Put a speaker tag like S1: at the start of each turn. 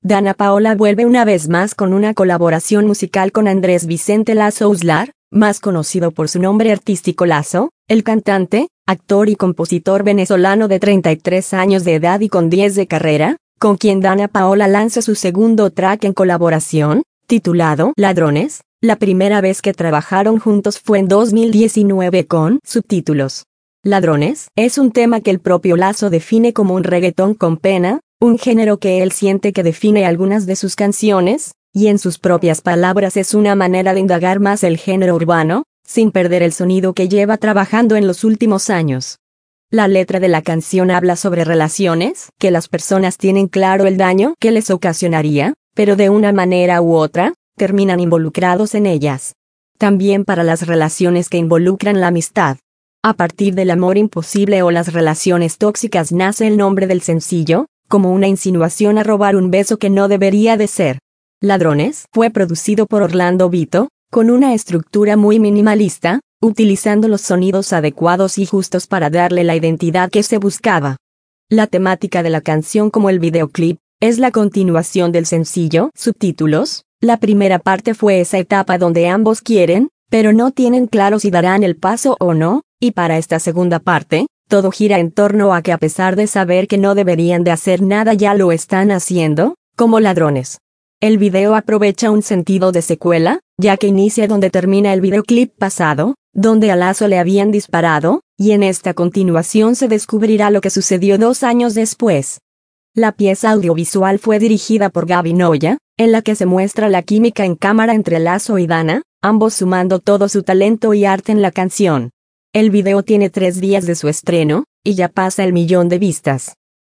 S1: Dana Paola vuelve una vez más con una colaboración musical con Andrés Vicente Lazo Uslar, más conocido por su nombre artístico Lazo, el cantante, actor y compositor venezolano de 33 años de edad y con 10 de carrera, con quien Dana Paola lanza su segundo track en colaboración, titulado Ladrones. La primera vez que trabajaron juntos fue en 2019 con subtítulos. Ladrones es un tema que el propio Lazo define como un reggaetón con pena, un género que él siente que define algunas de sus canciones, y en sus propias palabras es una manera de indagar más el género urbano, sin perder el sonido que lleva trabajando en los últimos años. La letra de la canción habla sobre relaciones, que las personas tienen claro el daño que les ocasionaría, pero de una manera u otra, terminan involucrados en ellas. También para las relaciones que involucran la amistad. A partir del amor imposible o las relaciones tóxicas nace el nombre del sencillo, como una insinuación a robar un beso que no debería de ser. Ladrones fue producido por Orlando Vito, con una estructura muy minimalista, utilizando los sonidos adecuados y justos para darle la identidad que se buscaba. La temática de la canción como el videoclip, es la continuación del sencillo, subtítulos. La primera parte fue esa etapa donde ambos quieren, pero no tienen claro si darán el paso o no, y para esta segunda parte, todo gira en torno a que a pesar de saber que no deberían de hacer nada ya lo están haciendo, como ladrones. El video aprovecha un sentido de secuela, ya que inicia donde termina el videoclip pasado, donde a Lazo le habían disparado, y en esta continuación se descubrirá lo que sucedió 2 años después. La pieza audiovisual fue dirigida por Gaby Noya, en la que se muestra la química en cámara entre Lazo y Dana, ambos sumando todo su talento y arte en la canción. El video tiene 3 días de su estreno, y ya pasa el 1.000.000 de vistas.